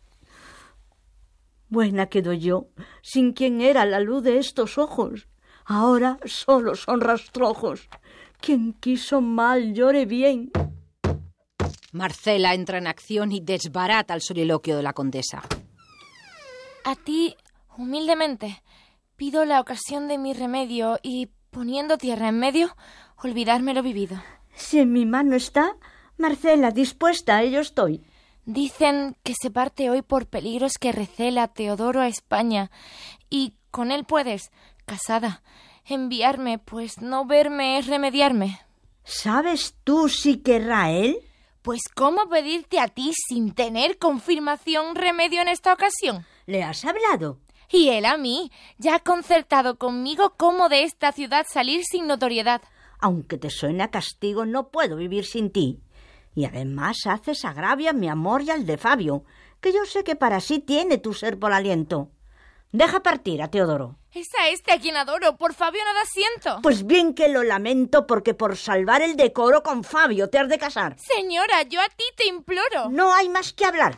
Buena quedo yo, sin quien era la luz de estos ojos. Ahora solo son rastrojos. Quien quiso mal, llore bien. Marcela entra en acción y desbarata el soliloquio de la condesa. A ti, humildemente, pido la ocasión de mi remedio y, poniendo tierra en medio, olvidarme lo vivido. Si en mi mano está, Marcela, dispuesta a ello estoy. Dicen que se parte hoy por peligros que recela Teodoro a España, y con él puedes, casada. Enviarme, pues no verme es remediarme. ¿Sabes tú si querrá él? Pues ¿cómo pedirte a ti sin tener confirmación remedio en esta ocasión? ¿Le has hablado? Y él a mí. Ya ha concertado conmigo cómo de esta ciudad salir sin notoriedad. Aunque te suene a castigo, no puedo vivir sin ti. Y además haces agravio a mi amor y al de Fabio, que yo sé que para sí tiene tu ser por aliento. Deja partir a Teodoro. Es a este a quien adoro, por Fabio nada siento. Pues bien que lo lamento, porque por salvar el decoro con Fabio te has de casar. Señora, yo a ti te imploro. No hay más que hablar.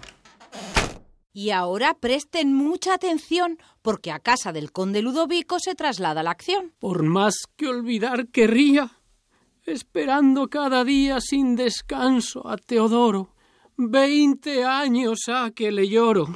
Y ahora presten mucha atención, porque a casa del conde Ludovico se traslada la acción. Por más que olvidar querría, esperando cada día sin descanso a Teodoro. Veinte años ha que le lloro.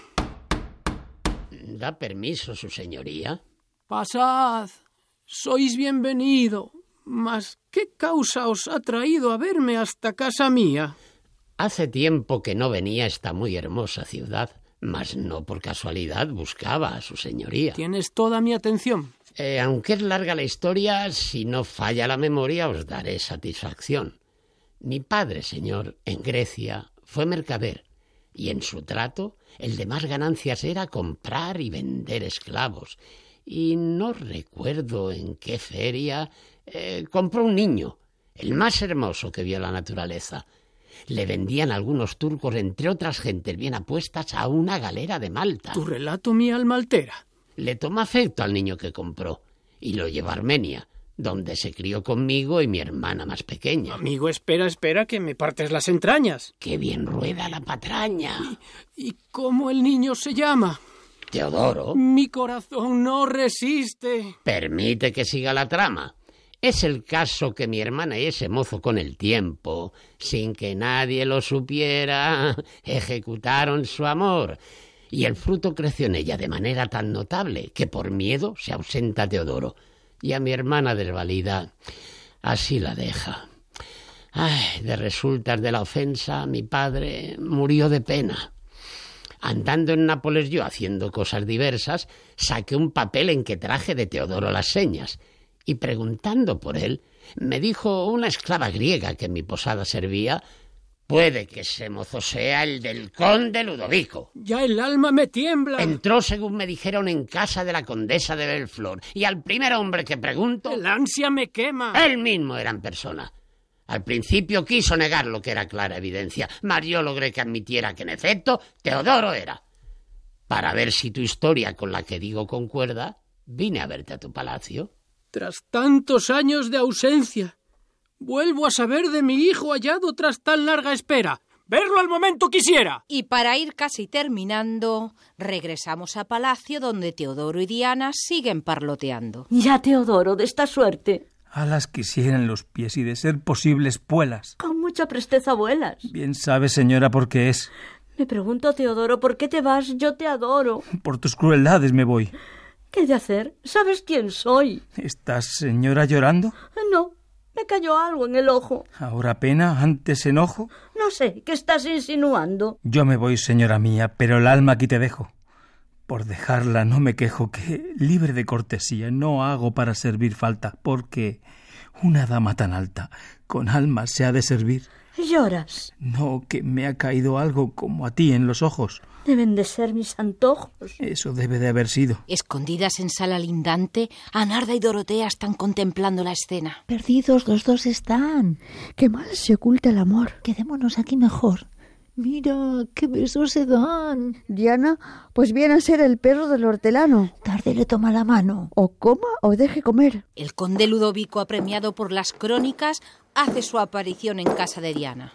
¿Da permiso, su señoría? Pasad, sois bienvenido, mas ¿qué causa os ha traído a verme hasta casa mía? Hace tiempo que no venía a esta muy hermosa ciudad, mas no por casualidad buscaba a su señoría. Tienes toda mi atención. Eh, aunque es larga la historia, si no falla la memoria os daré satisfacción. Mi padre, señor, en Grecia fue mercader, y en su trato el de más ganancias era comprar y vender esclavos. Y no recuerdo en qué feria eh, compró un niño, el más hermoso que vio la naturaleza. Le vendían algunos turcos, entre otras gentes bien apuestas, a una galera de Malta. Tu relato mi alma altera. Le tomó afecto al niño que compró y lo llevó a Armenia, donde se crió conmigo y mi hermana más pequeña. Amigo, espera, espera, que me partes las entrañas. ¡Qué bien rueda la patraña! ¿Y, y cómo el niño se llama? Teodoro. Mi corazón no resiste. Permite que siga la trama. Es el caso que mi hermana y ese mozo con el tiempo, sin que nadie lo supiera, ejecutaron su amor. Y el fruto creció en ella de manera tan notable que por miedo se ausenta Teodoro. Y a mi hermana desvalida, así la deja. Ay, de resultas de la ofensa, mi padre murió de pena. Andando en Nápoles yo, haciendo cosas diversas, saqué un papel en que traje de Teodoro las señas. Y preguntando por él, me dijo una esclava griega que en mi posada servía: puede que ese mozo sea el del conde Ludovico. Ya el alma me tiembla. Entró, según me dijeron, en casa de la condesa de Belflor, y al primer hombre que pregunto... El ansia me quema. Él mismo era en persona. Al principio quiso negar lo que era clara evidencia, mas yo logré que admitiera que en efecto Teodoro era. Para ver si tu historia con la que digo concuerda, vine a verte a tu palacio. Tras tantos años de ausencia, vuelvo a saber de mi hijo hallado tras tan larga espera. ¡Verlo al momento quisiera! Y para ir casi terminando, regresamos a palacio donde Teodoro y Diana siguen parloteando. Ya, Teodoro, de esta suerte. Alas quisieran los pies y de ser posibles puelas. Con mucha presteza vuelas. Bien sabe, señora, por qué es. Me pregunto, Teodoro, ¿por qué te vas? Yo te adoro. Por tus crueldades me voy. ¿Qué he de hacer? ¿Sabes quién soy? ¿Estás, señora, llorando? No, me cayó algo en el ojo. ¿Ahora pena, antes enojo? No sé, ¿qué estás insinuando? Yo me voy, señora mía, pero el alma aquí te dejo. Por dejarla no me quejo, que, libre de cortesía, no hago para servir falta, porque una dama tan alta, con alma se ha de servir. ¿Lloras? No, que me ha caído algo como a ti en los ojos. Deben de ser mis antojos. Eso debe de haber sido. Escondidas en sala lindante, Anarda y Dorotea están contemplando la escena. Perdidos los dos están. Qué mal se oculta el amor. Quedémonos aquí mejor. Mira, qué besos se dan. Diana, pues viene a ser el perro del hortelano. Tarde le toma la mano. O coma o deje comer. El conde Ludovico, apremiado por las crónicas, hace su aparición en casa de Diana.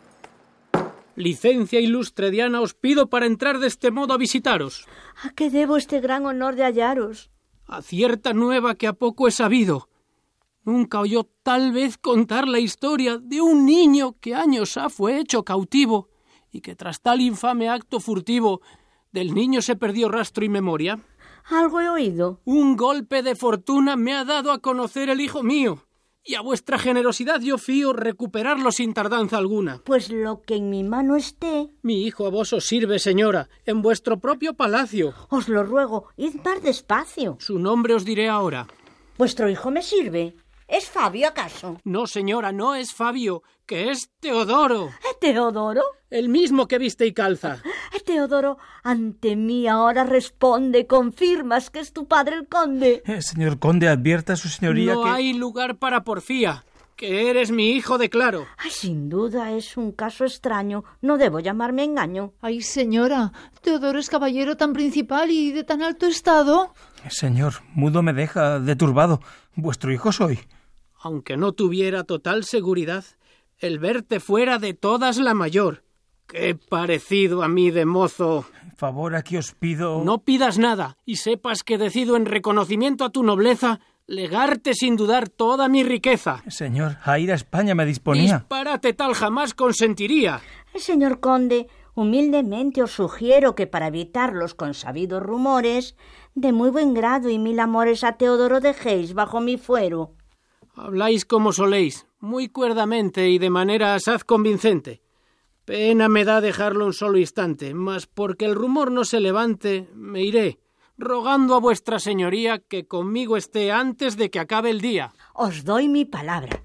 Licencia ilustre, Diana, os pido para entrar de este modo a visitaros. ¿A qué debo este gran honor de hallaros? A cierta nueva que a poco he sabido. Nunca oyó tal vez contar la historia de un niño que años ha fue hecho cautivo y que tras tal infame acto furtivo del niño se perdió rastro y memoria. Algo he oído. Un golpe de fortuna me ha dado a conocer el hijo mío, y a vuestra generosidad yo fío recuperarlo sin tardanza alguna. Pues lo que en mi mano esté. Mi hijo a vos os sirve, señora, en vuestro propio palacio. Os lo ruego, id más despacio. Su nombre os diré ahora. ¿Vuestro hijo me sirve? ¿Es Fabio, acaso? No, señora, no es Fabio, que es Teodoro. ¿Teodoro? El mismo que viste y calza. Teodoro, ante mí ahora responde, confirmas que es tu padre el conde. Eh, señor conde, advierta a su señoría no que... No hay lugar para porfía, que eres mi hijo de claro. Ay, sin duda es un caso extraño, no debo llamarme engaño. Ay, señora, Teodoro es caballero tan principal y de tan alto estado. Señor, mudo me deja, de turbado. Vuestro hijo soy. Aunque no tuviera total seguridad, el verte fuera de todas la mayor. ¡Qué parecido a mí de mozo! Favor, aquí os pido... No pidas nada, y sepas que decido en reconocimiento a tu nobleza legarte sin dudar toda mi riqueza. Señor, a ir a España me disponía. Disparate tal jamás consentiría. Señor conde, humildemente os sugiero que para evitar los consabidos rumores, de muy buen grado y mil amores a Teodoro dejéis bajo mi fuero. Habláis como soléis, muy cuerdamente y de manera asaz convincente. Pena me da dejarlo un solo instante, mas porque el rumor no se levante, me iré, rogando a vuestra señoría que conmigo esté antes de que acabe el día. Os doy mi palabra.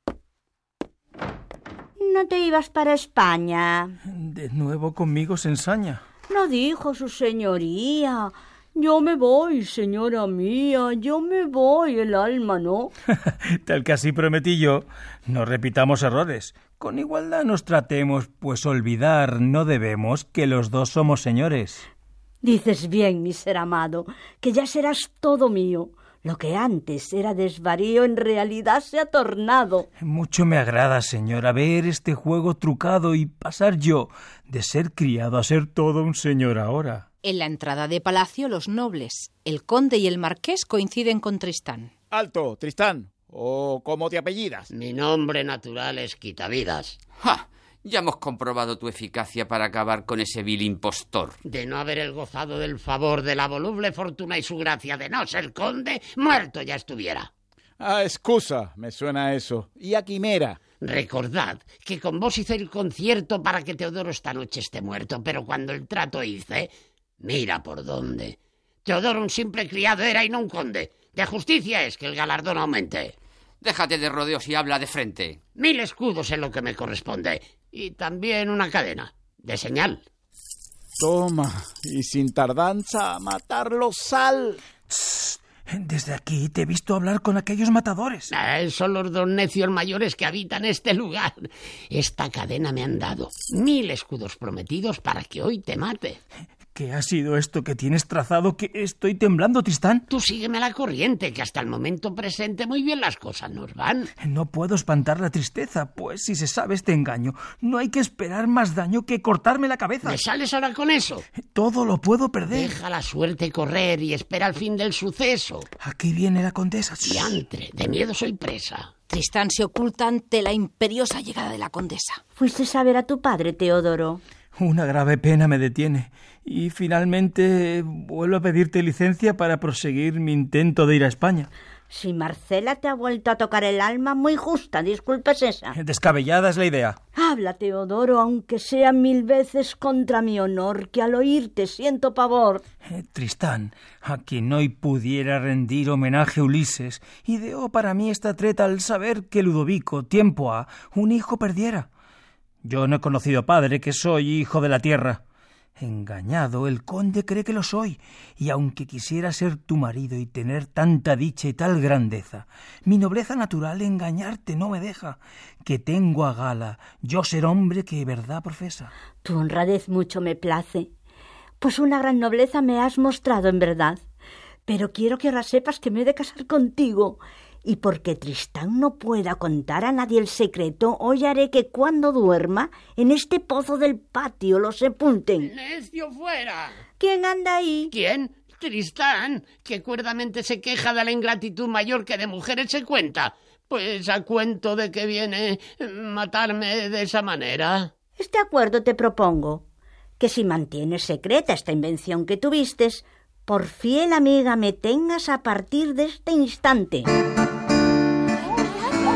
¿No te ibas para España? De nuevo conmigo se ensaña. No dijo su señoría. Yo me voy, señora mía, yo me voy, el alma, ¿no? Tal que así prometí yo. No repitamos errores. Con igualdad nos tratemos, pues olvidar no debemos que los dos somos señores. Dices bien, mi ser amado, que ya serás todo mío. Lo que antes era desvarío en realidad se ha tornado. Mucho me agrada, señora, ver este juego trucado y pasar yo de ser criado a ser todo un señor ahora. En la entrada de palacio, los nobles, el conde y el marqués coinciden con Tristán. ¡Alto, Tristán! ¿O cómo te apellidas? Mi nombre natural es Quitavidas. ¡Ja! Ya hemos comprobado tu eficacia para acabar con ese vil impostor. De no haber él gozado del favor de la voluble fortuna y su gracia de no ser conde, muerto ya estuviera. Ah, excusa, me suena eso. Y a quimera. Recordad que con vos hice el concierto para que Teodoro esta noche esté muerto, pero cuando el trato hice, mira por dónde. Teodoro un simple criado era y no un conde. De justicia es que el galardón aumente. Déjate de rodeos y habla de frente. Mil escudos es lo que me corresponde. Y también una cadena, de señal. Toma, y sin tardanza a matarlo sal. Desde aquí te he visto hablar con aquellos matadores. Eh, son los dos necios mayores que habitan este lugar. Esta cadena me han dado mil escudos prometidos para que hoy te mate. ¿Qué ha sido esto que tienes trazado que estoy temblando, Tristán? Tú sígueme la corriente, que hasta el momento presente muy bien las cosas nos van. No puedo espantar la tristeza, pues si se sabe este engaño, no hay que esperar más daño que cortarme la cabeza. ¿Me sales ahora con eso? Todo lo puedo perder. Deja la suerte correr y espera el fin del suceso. Aquí viene la condesa. Diantre, de miedo soy presa. Tristán se oculta ante la imperiosa llegada de la condesa. ¿Fuiste a ver a tu padre, Teodoro? Una grave pena me detiene y finalmente vuelvo a pedirte licencia para proseguir mi intento de ir a España. Si Marcela te ha vuelto a tocar el alma, muy justa, disculpes esa. Descabellada es la idea. Habla, Teodoro, aunque sea mil veces contra mi honor, que al oírte siento pavor. Eh, Tristán, a quien hoy pudiera rendir homenaje a Ulises, ideó para mí esta treta al saber que Ludovico, tiempo ha, un hijo perdiera. Yo no he conocido padre, que soy hijo de la tierra. Engañado, el conde cree que lo soy, y aunque quisiera ser tu marido y tener tanta dicha y tal grandeza, mi nobleza natural engañarte no me deja, que tengo a gala yo ser hombre que verdad profesa. Tu honradez mucho me place, pues una gran nobleza me has mostrado en verdad, pero quiero que ahora sepas que me he de casar contigo. Y porque Tristán no pueda contar a nadie el secreto, hoy haré que cuando duerma, en este pozo del patio lo sepulten. ¡Necio fuera! ¿Quién anda ahí? ¿Quién? Tristán, que cuerdamente se queja de la ingratitud mayor que de mujeres se cuenta. Pues a cuento de que viene matarme de esa manera. Este acuerdo te propongo, que si mantienes secreta esta invención que tuviste, por fiel amiga me tengas a partir de este instante.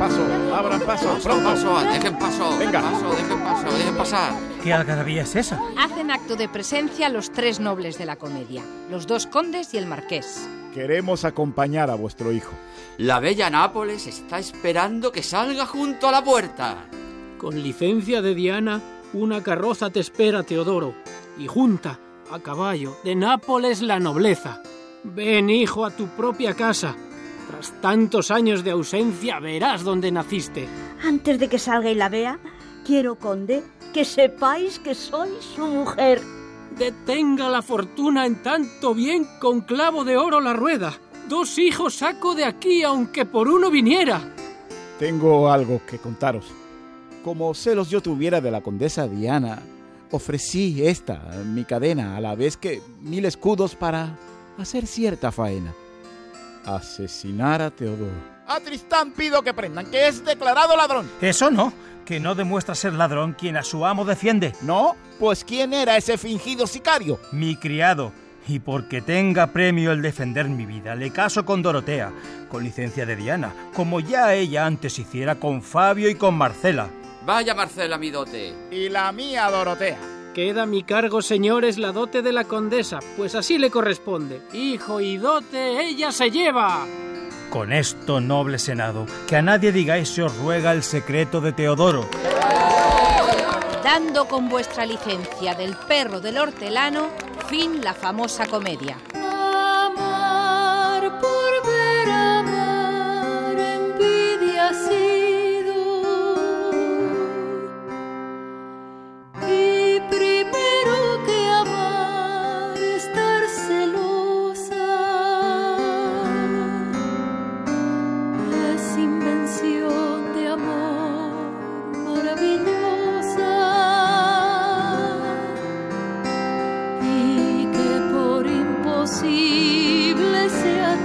paso, abran paso, Paso, pronto. paso, dejen paso. Venga. Paso, dejen paso, dejen pasar. ¿Qué algarabía es esa? Hacen acto de presencia los tres nobles de la comedia, los dos condes y el marqués. Queremos acompañar a vuestro hijo. La bella Nápoles está esperando que salga junto a la puerta. Con licencia de Diana, una carroza te espera, Teodoro, y junta, a caballo, de Nápoles la nobleza. Ven, hijo, a tu propia casa. Tras tantos años de ausencia, verás dónde naciste. Antes de que salga y la vea, quiero, conde, que sepáis que soy su mujer. Detenga la fortuna en tanto bien con clavo de oro la rueda. Dos hijos saco de aquí, aunque por uno viniera. Tengo algo que contaros. Como celos yo tuviera de la condesa Diana, ofrecí esta, mi cadena, a la vez que mil escudos para hacer cierta faena. Asesinar a Teodoro. A Tristán pido que prendan, que es declarado ladrón. Eso no, que no demuestra ser ladrón quien a su amo defiende. ¿No? Pues ¿quién era ese fingido sicario? Mi criado. Y porque tenga premio el defender mi vida, le caso con Dorotea, con licencia de Diana, como ya ella antes hiciera con Fabio y con Marcela. Vaya Marcela, mi dote. Y la mía, Dorotea. Queda a mi cargo, señores, la dote de la condesa, pues así le corresponde. Hijo y dote, ella se lleva. Con esto, noble senado, que a nadie digáis se os ruega el secreto de Teodoro. Dando con vuestra licencia del perro del hortelano, fin la famosa comedia. Amar por ver amar, envidia ha sido. Y primero que amar, estar celosa. Es invención de amor maravillosa. Posible se ha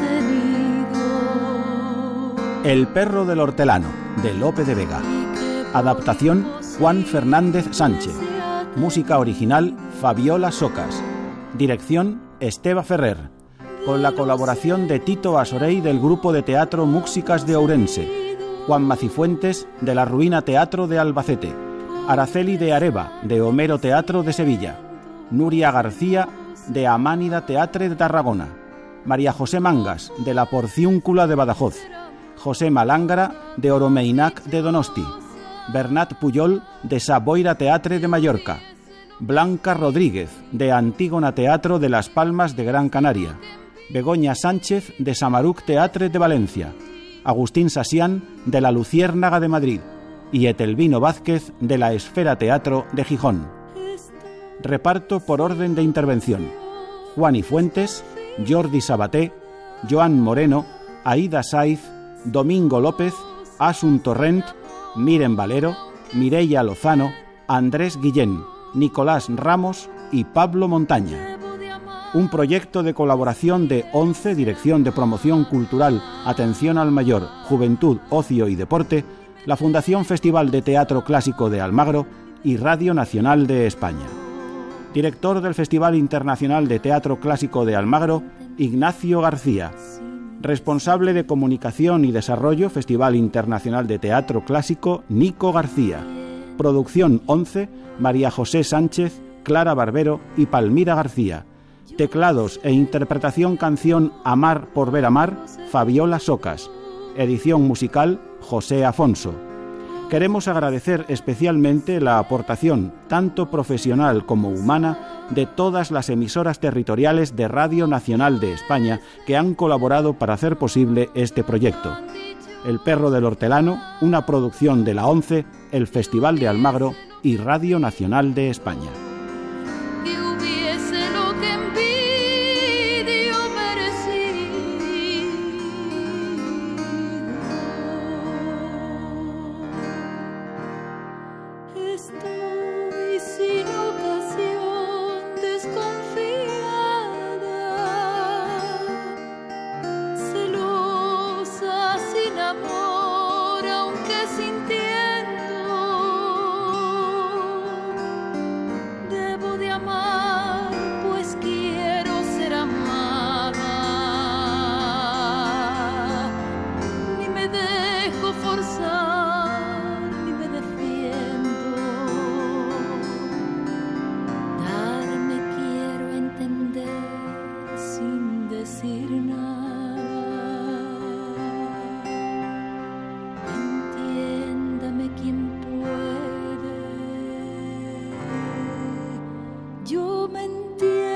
tenido. El perro del hortelano, de Lope de Vega. Adaptación Juan Fernández Sánchez. Música original Fabiola Socas. Dirección Esteba Ferrer. Con la colaboración de Tito Asorey del grupo de teatro Múxicas de Ourense, Juan Macifuentes de la Ruina Teatro de Albacete, Araceli de Areva de Homero Teatro de Sevilla, Nuria García de Amánida Teatre de Tarragona, María José Mangas de la Porciúncula de Badajoz, José Malángara de Oromeinac de Donosti, Bernat Puyol de Saboira Teatre de Mallorca, Blanca Rodríguez de Antígona Teatro de Las Palmas de Gran Canaria, Begoña Sánchez de Samaruc Teatre de Valencia, Agustín Sasián de La Luciérnaga de Madrid y Etelvino Vázquez de la Esfera Teatro de Gijón. Reparto por orden de intervención: Juan y Fuentes, Jordi Sabaté, Joan Moreno, Aida Saiz, Domingo López, Asun Torrent, Miren Valero, Mireia Lozano, Andrés Guillén, Nicolás Ramos y Pablo Montaña. Un proyecto de colaboración de ONCE, Dirección de Promoción Cultural, Atención al Mayor, Juventud, Ocio y Deporte, la Fundación Festival de Teatro Clásico de Almagro y Radio Nacional de España. Director del Festival Internacional de Teatro Clásico de Almagro, Ignacio García. Responsable de Comunicación y Desarrollo, Festival Internacional de Teatro Clásico, Nico García. Producción once, María José Sánchez, Clara Barbero y Palmira García. Teclados e interpretación canción Amar por ver amar, Fabiola Socas. Edición musical, José Afonso. Queremos agradecer especialmente la aportación, tanto profesional como humana, de todas las emisoras territoriales de Radio Nacional de España que han colaborado para hacer posible este proyecto. El perro del hortelano, una producción de la ONCE, el Festival de Almagro y Radio Nacional de España. Debo de amar, pues quiero. yo me entiendo